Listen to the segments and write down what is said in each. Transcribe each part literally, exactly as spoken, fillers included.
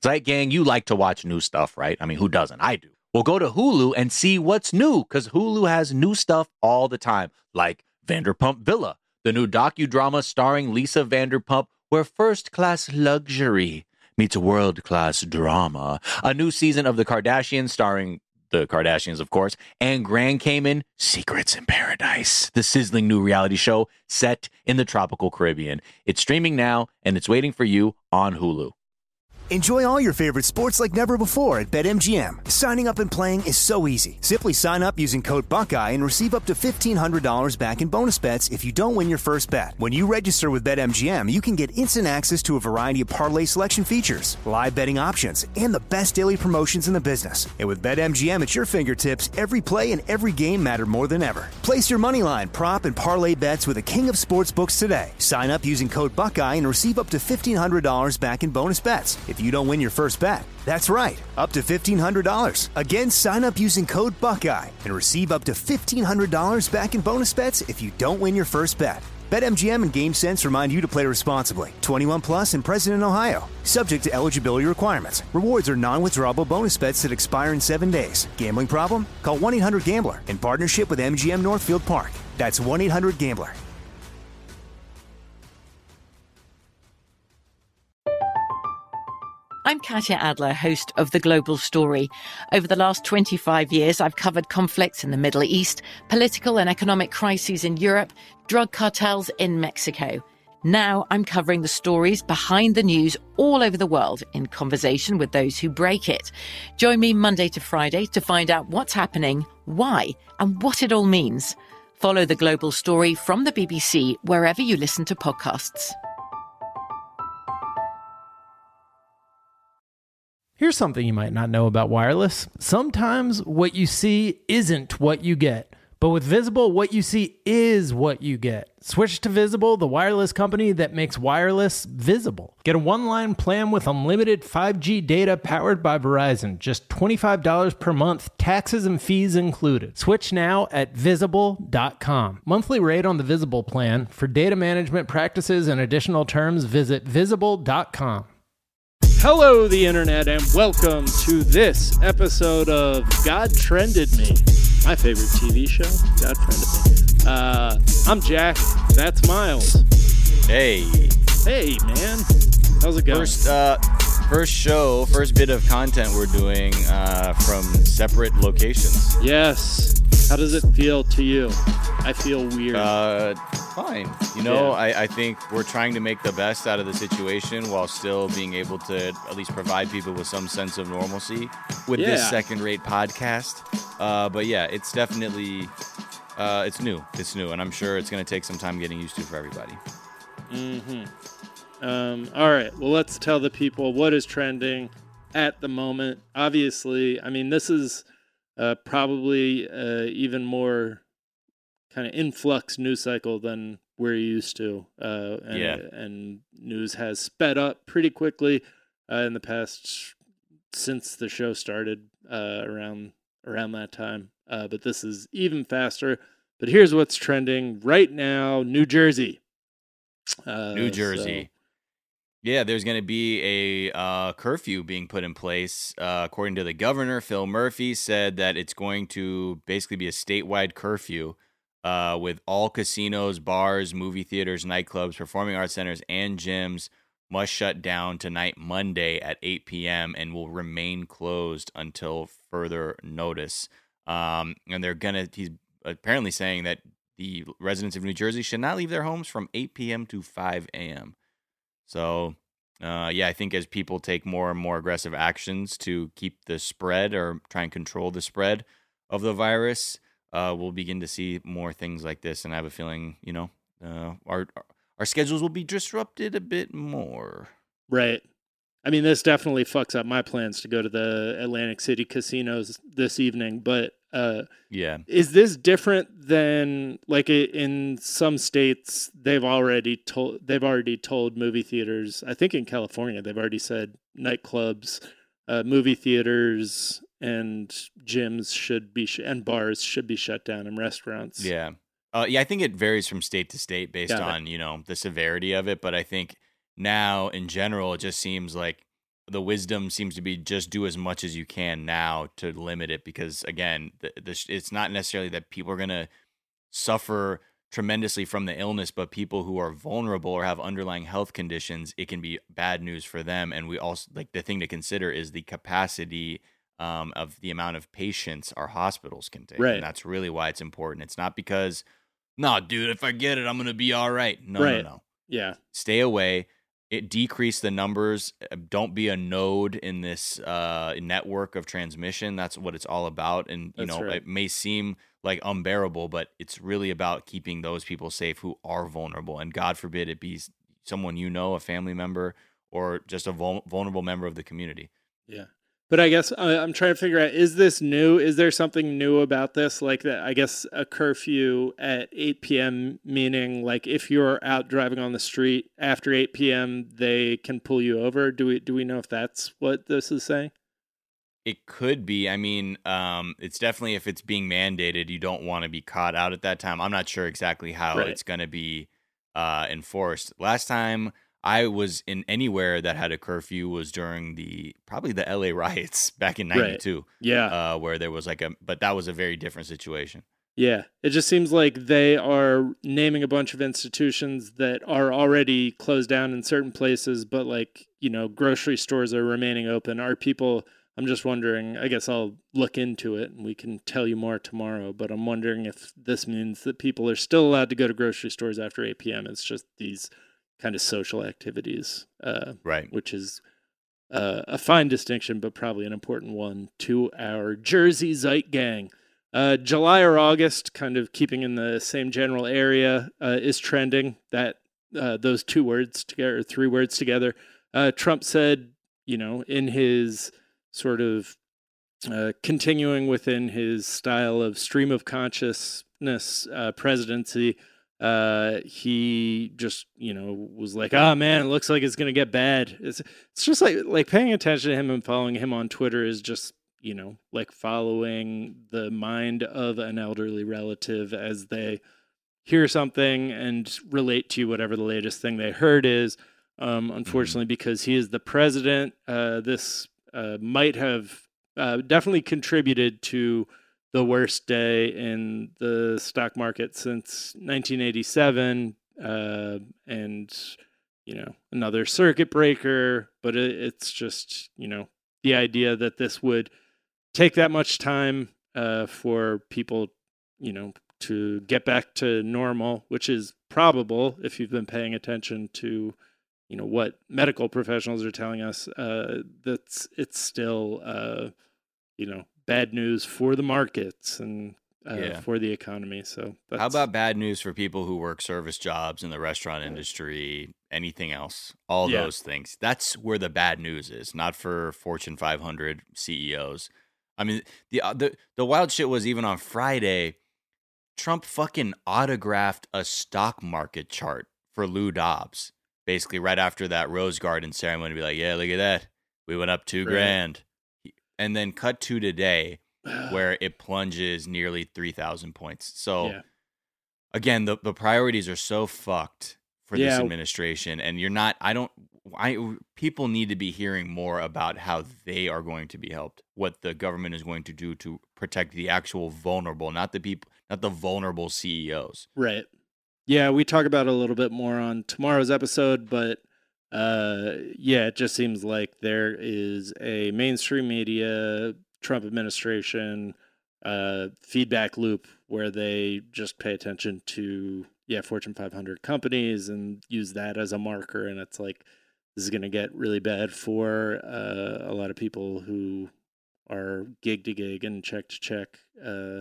Right, gang, you like to watch new stuff, right? I mean, who doesn't? I do. Well, go to Hulu and see what's new, because Hulu has new stuff all the time, like Vanderpump Villa, the new docudrama starring Lisa Vanderpump, where first-class luxury meets world-class drama. A new season of The Kardashians starring the Kardashians, of course, and Grand Cayman, Secrets in Paradise, the sizzling new reality show set in the tropical Caribbean. It's streaming now, and it's waiting for you on Hulu. Enjoy all your favorite sports like never before at BetMGM. Signing up and playing is so easy. Simply sign up using code Buckeye and receive up to fifteen hundred dollars back in bonus bets if you don't win your first bet. When you register with BetMGM, you can get instant access to a variety of parlay selection features, live betting options, and the best daily promotions in the business. And with BetMGM at your fingertips, every play and every game matter more than ever. Place your moneyline, prop, and parlay bets with the king of sportsbooks today. Sign up using code Buckeye and receive up to fifteen hundred dollars back in bonus bets if you don't win your first bet. That's right, up to fifteen hundred dollars. Again, sign up using code Buckeye and receive up to fifteen hundred dollars back in bonus bets if you don't win your first bet. BetMGM and GameSense remind you to play responsibly. twenty-one plus and present in Ohio. Subject to eligibility requirements. Rewards are non-withdrawable bonus bets that expire in seven days. Gambling problem? Call one eight hundred gambler in partnership with M G M Northfield Park. That's one eight hundred gambler. I'm Katya Adler, host of The Global Story. Over the last twenty-five years, I've covered conflicts in the Middle East, political and economic crises in Europe, drug cartels in Mexico. Now I'm covering the stories behind the news all over the world in conversation with those who break it. Join me Monday to Friday to find out what's happening, why, and what it all means. Follow The Global Story from the B B C wherever you listen to podcasts. Here's something you might not know about wireless. Sometimes what you see isn't what you get. But with Visible, what you see is what you get. Switch to Visible, the wireless company that makes wireless visible. Get a one-line plan with unlimited five G data powered by Verizon. Just twenty-five dollars per month, taxes and fees included. Switch now at visible dot com. Monthly rate on the Visible plan. For data management practices and additional terms, visit visible dot com. Hello, the internet, and welcome to this episode of God Trended Me, my favorite T V show, God Trended Me. Uh, I'm Jack. That's Miles. Hey. Hey, man. How's it going? First, uh, first show, first bit of content we're doing uh, from separate locations. Yes. How does it feel to you? I feel weird. Uh, fine. You know, Yeah. I, I think we're trying to make the best out of the situation while still being able to at least provide people with some sense of normalcy with Yeah. this second-rate podcast. Uh, but yeah, it's definitely, uh, it's new. It's new, and I'm sure it's going to take some time getting used to for everybody. Mm-hmm. Um, all right. Well, let's tell the people what is trending at the moment. Obviously, I mean, this is uh, probably uh, even more kind of influx news cycle than we're used to. Uh, and, Yeah. and news has sped up pretty quickly uh, in the past since the show started uh, around around that time. Uh, but this is even faster. But here's what's trending right now: New Jersey. Uh, New Jersey. so- Yeah, there's going to be a uh, curfew being put in place. Uh, according to the governor, Phil Murphy said that it's going to basically be a statewide curfew uh, with all casinos, bars, movie theaters, nightclubs, performing arts centers, and gyms must shut down tonight, Monday at eight p.m. and will remain closed until further notice. Um, and they're going to, he's apparently saying that the residents of New Jersey should not leave their homes from eight p.m. to five a.m. So, uh, yeah, I think as people take more and more aggressive actions to keep the spread or try and control the spread of the virus, uh, we'll begin to see more things like this. And I have a feeling, you know, uh, our our schedules will be disrupted a bit more. Right. I mean, this definitely fucks up my plans to go to the Atlantic City casinos this evening. But uh, Yeah. is this different than, like, i- in some states they've already told they've already told movie theaters? I think in California they've already said nightclubs, uh, movie theaters, and gyms should be sh- and bars should be shut down, and restaurants. Yeah. Uh, yeah, I think it varies from state to state based Got it. on, you know, the severity of it. But I think now in general, it just seems like the wisdom seems to be just do as much as you can now to limit it, because again, the, the, it's not necessarily that people are going to suffer tremendously from the illness, but people who are vulnerable or have underlying health conditions, it can be bad news for them. And we also, like, the thing to consider is the capacity um, of the amount of patients our hospitals can take. Right. And that's really why it's important. It's not because, no, dude, if I get it, I'm going to be all right. No, Right. no, no. Yeah. Stay away. It decrease the numbers. Don't be a node in this uh, network of transmission. That's what it's all about. And, you That's know, right. it may seem like unbearable, but it's really about keeping those people safe who are vulnerable. And God forbid it be someone you know, a family member, or just a vul- vulnerable member of the community. Yeah. But I guess uh, I'm trying to figure out, is this new? Is there something new about this? Like that, I guess a curfew at eight p.m., meaning like if you're out driving on the street after eight p.m., they can pull you over. Do we do we know if that's what this is saying? It could be. I mean, um, it's definitely, if it's being mandated, you don't want to be caught out at that time. I'm not sure exactly how Right. it's going to be uh, enforced. Last time I was in anywhere that had a curfew was during the probably the L A riots back in Right. ninety-two, Yeah. uh, where there was like a, but that was a very different situation. Yeah, it just seems like they are naming a bunch of institutions that are already closed down in certain places, but like, you know, grocery stores are remaining open. Are people, I'm just wondering, I guess I'll look into it and we can tell you more tomorrow, but I'm wondering if this means that people are still allowed to go to grocery stores after eight p.m. It's just these kind of social activities, uh, Right. which is uh, a fine distinction, but probably an important one to our Jersey Zeit gang. Uh, July or August, kind of keeping in the same general area, uh, is trending. That uh, those two words together, or three words together. Uh, Trump said, you know, in his sort of uh, continuing within his style of stream of consciousness uh, presidency, uh, he just, you know, was like, "Ah, man, it looks like it's gonna get bad." It's it's just like like paying attention to him and following him on Twitter is just, you know, like following the mind of an elderly relative as they hear something and relate to you whatever the latest thing they heard is. Um, unfortunately, because he is the president, uh, this uh, might have uh, definitely contributed to the worst day in the stock market since nineteen eighty-seven, uh, and, you know, another circuit breaker. But it, it's just, you know, the idea that this would take that much time uh, for people, you know, to get back to normal, which is probable if you've been paying attention to, you know, what medical professionals are telling us. Uh, that's it's still, uh, you know, bad news for the markets and uh, Yeah. for the economy. So that's, How about bad news for people who work service jobs in the restaurant industry, anything else, all Yeah. those things? That's where the bad news is, not for Fortune five hundred C E Os. I mean, the uh, the the wild shit was even on Friday, Trump fucking autographed a stock market chart for Lou Dobbs, basically right after that Rose Garden ceremony. Be like, yeah, look at that, we went up two Right. grand, and then cut to today, where it plunges nearly three thousand points. So yeah. again, the, the priorities are so fucked for this Yeah. administration, and you're not, I don't, I, people need to be hearing more about how they are going to be helped, what the government is going to do to protect the actual vulnerable, not the people, not the vulnerable C E Os. Right. Yeah, we talk about it a little bit more on tomorrow's episode, but uh, yeah, it just seems like there is a mainstream media, Trump administration uh, feedback loop where they just pay attention to, yeah, Fortune five hundred companies and use that as a marker. And it's like, this is going to get really bad for uh, a lot of people who are gig to gig and check to check. Uh,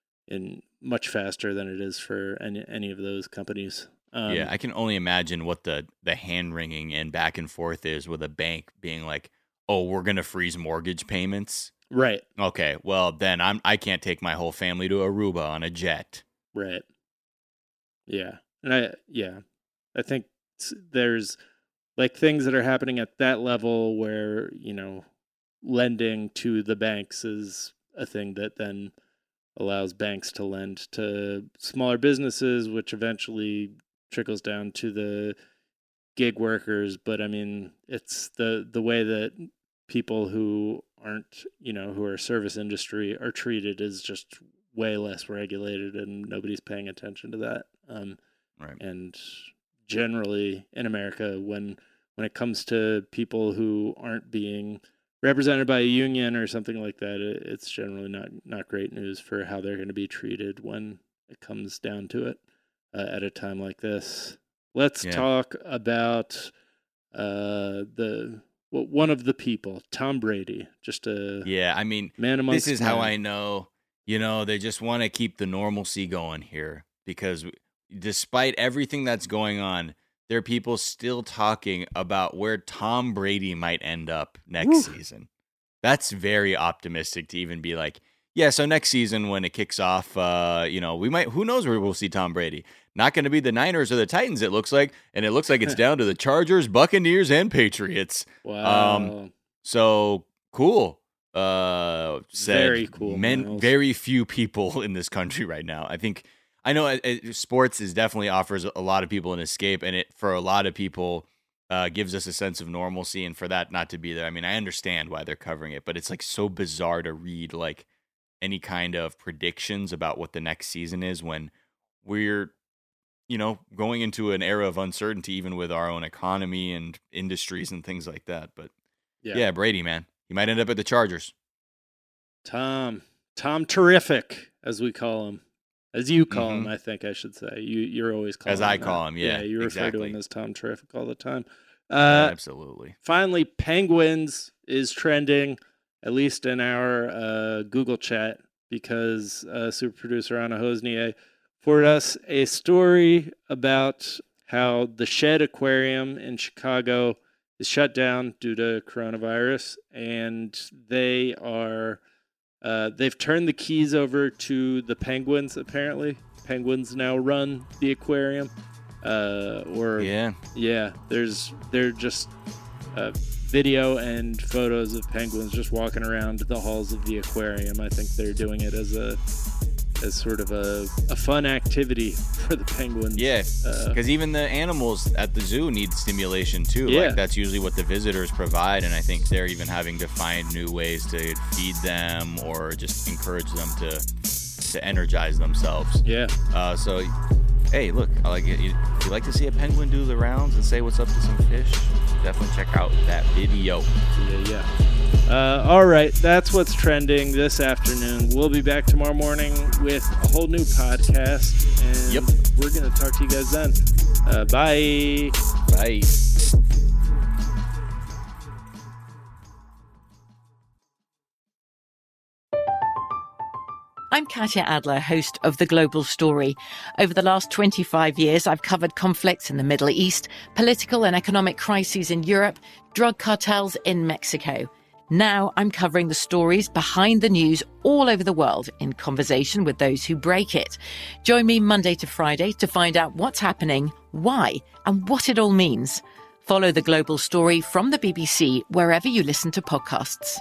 in much faster than it is for any any of those companies. Um, Yeah, I can only imagine what the the hand wringing and back and forth is with a bank being like, "Oh, we're gonna freeze mortgage payments." right, Okay, well then I'm I can't take my whole family to Aruba on a jet. right, yeah, and I yeah, I think s- there's like things that are happening at that level where, you know, lending to the banks is a thing that then allows banks to lend to smaller businesses, which eventually trickles down to the gig workers, but I mean, it's the the way that people who aren't, you know, who are service industry are treated is just way less regulated, and nobody's paying attention to that. Um, Right. And generally in America, when when it comes to people who aren't being represented by a union or something like that, it, it's generally not, not great news for how they're going to be treated when it comes down to it uh, at a time like this. Let's Yeah. talk about uh, the well, one of the people, Tom Brady, just a Yeah, I mean, man amongst this is how men. I know, you know, they just want to keep the normalcy going here because despite everything that's going on, there are people still talking about where Tom Brady might end up next Woo. season. That's very optimistic to even be like, yeah, so next season when it kicks off, uh, you know, we might, who knows where we'll see Tom Brady. Not going to be the Niners or the Titans, it looks like. And it looks like it's down to the Chargers, Buccaneers, and Patriots. Wow. Um, So cool. Uh, said Very cool, Men, Miles. very few people in this country right now. I think I know it, it, sports is definitely offers a lot of people an escape, and it for a lot of people uh, gives us a sense of normalcy. And for that not to be there, I mean, I understand why they're covering it, but it's like so bizarre to read like any kind of predictions about what the next season is when we're, you know, going into an era of uncertainty, even with our own economy and industries and things like that. But Yeah. yeah, Brady, man. He might end up at the Chargers. Tom, Tom Terrific, as we call him, as you call Mhm. him, I think I should say. You, you're always calling As him I that. call him, yeah, you refer exactly. to him as Tom Terrific all the time. Yeah, Uh, absolutely. finally, Penguins is trending, at least in our uh, Google chat, because uh, super producer Anna Hosnier forwarded us a story about how the Shed Aquarium in Chicago is shut down due to coronavirus, and they are uh, they've turned the keys over to the Penguins. Apparently, Penguins now run the aquarium. Uh, or Yeah. yeah, there's they're just uh, video and photos of penguins just walking around the halls of the aquarium. I think they're doing it as a as sort of a, a fun activity for the penguins. Yeah, Uh, because even the animals at the zoo need stimulation too. Yeah. Like that's usually what the visitors provide, and I think they're even having to find new ways to feed them or just encourage them to to energize themselves. yeah. Uh, so, hey, look, I like it. You, if you like to see a penguin do the rounds and say what's up to some fish, definitely check out that video. Yeah, yeah. Uh, all right, that's what's trending this afternoon. We'll be back tomorrow morning with a whole new podcast, and Yep. we're going to talk to you guys then. Uh, bye. Bye. I'm Katya Adler, host of The Global Story. Over the last twenty-five years, I've covered conflicts in the Middle East, political and economic crises in Europe, drug cartels in Mexico. Now I'm covering the stories behind the news all over the world in conversation with those who break it. Join me Monday to Friday to find out what's happening, why, and what it all means. Follow The Global Story from the B B C wherever you listen to podcasts.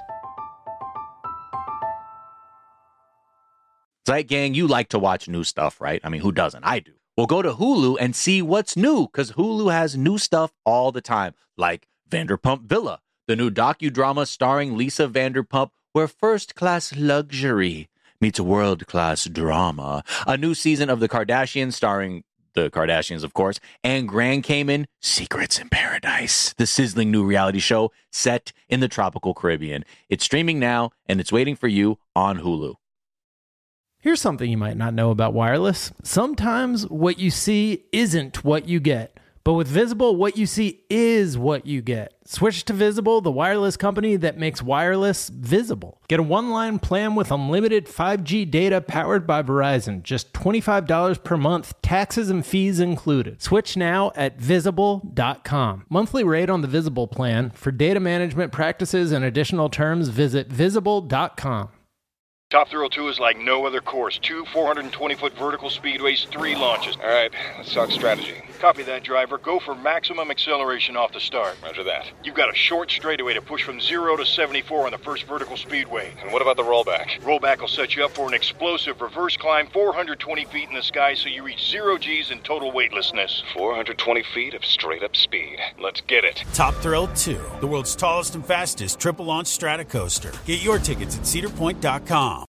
Zeit Gang, you like to watch new stuff, right? I mean, who doesn't? I do. Well, go to Hulu and see what's new, because Hulu has new stuff all the time, like Vanderpump Villa, the new docudrama starring Lisa Vanderpump, where first-class luxury meets world-class drama. A new season of The Kardashians starring the Kardashians, of course, and Grand Cayman, Secrets in Paradise, the sizzling new reality show set in the tropical Caribbean. It's streaming now, and it's waiting for you on Hulu. Here's something you might not know about wireless. Sometimes what you see isn't what you get. But with Visible, what you see is what you get. Switch to Visible, the wireless company that makes wireless visible. Get a one-line plan with unlimited five G data powered by Verizon. Just twenty-five dollars per month, taxes and fees included. Switch now at visible dot com. Monthly rate on the Visible plan. For data management practices and additional terms, visit visible dot com. Top Thrill two is like no other course. Two four hundred twenty foot vertical speedways, three launches. All right, let's talk strategy. Copy that, driver. Go for maximum acceleration off the start. Roger that. You've got a short straightaway to push from zero to seventy-four on the first vertical speedway. And what about the rollback? Rollback will set you up for an explosive reverse climb four hundred twenty feet in the sky so you reach zero G's in total weightlessness. four hundred twenty feet of straight-up speed. Let's get it. Top Thrill two, the world's tallest and fastest triple-launch strata coaster. Get your tickets at cedar point dot com.